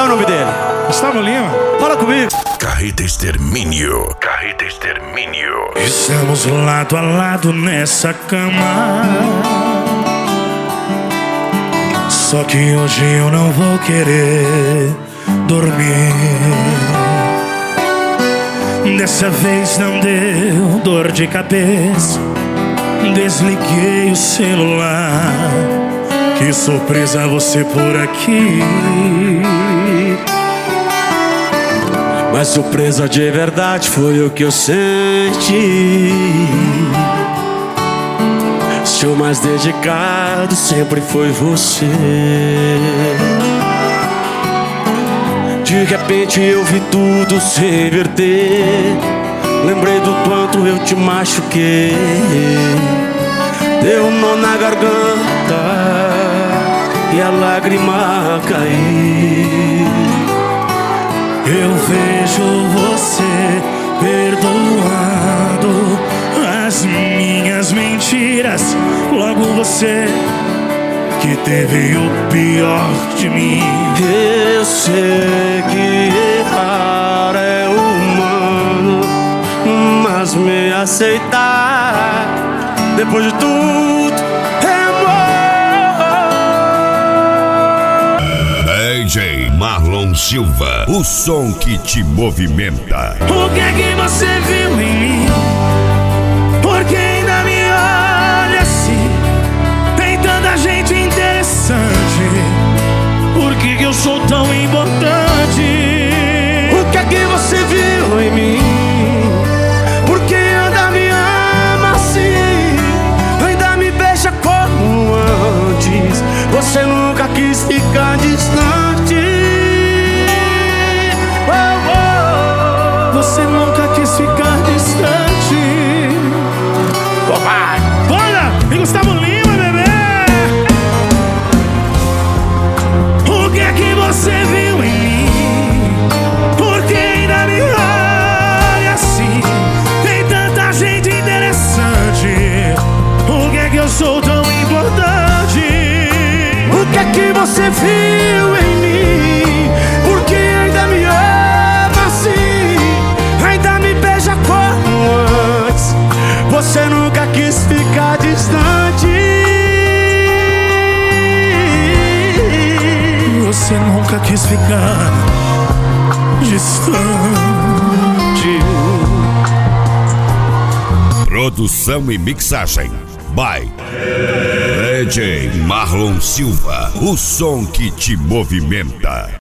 é o nome dele? Gustavo Lima. Fala comigo. Carreta Extermínio. Carreta Extermínio. Estamos lado a lado nessa cama. Só que hoje eu não vou querer dormir. Dessa vez não deu dor de cabeça. Desliguei o celular. Que surpresa você por aqui. Mas surpresa de verdade foi o que eu senti. Seu mais dedicado sempre foi você. De repente eu vi tudo se inverter. Lembrei do quanto eu te machuquei. Deu um nó na garganta e a lágrima caiu. Eu vejo você perdoando as minhas mentiras. Logo você que teve o pior de mim. Eu sei que errar é humano, mas me aceitar depois de tudo é amor. DJ Marlon Silva, o som que te movimenta. O que é que você viu em mim? Porque ainda me olha assim? Tem tanta gente interessante. Por que eu sou tão importante? O que é que você viu em mim? Porque ainda me ama assim? Ainda me beija como antes? Você nunca quis ficar distante. Você nunca quis ficar distante. Bora! E Gustavo Lima, bebê! O que é que você viu em mim? Porque ainda me olha assim? Tem tanta gente interessante. Por que é que eu sou tão importante? O que é que você viu em mim? Porque ainda me ama assim? Ainda me beija como antes? Você nunca quis ficar distante. Você nunca quis ficar distante. Produção e mixagem by DJ Marlon Silva, o som que te movimenta.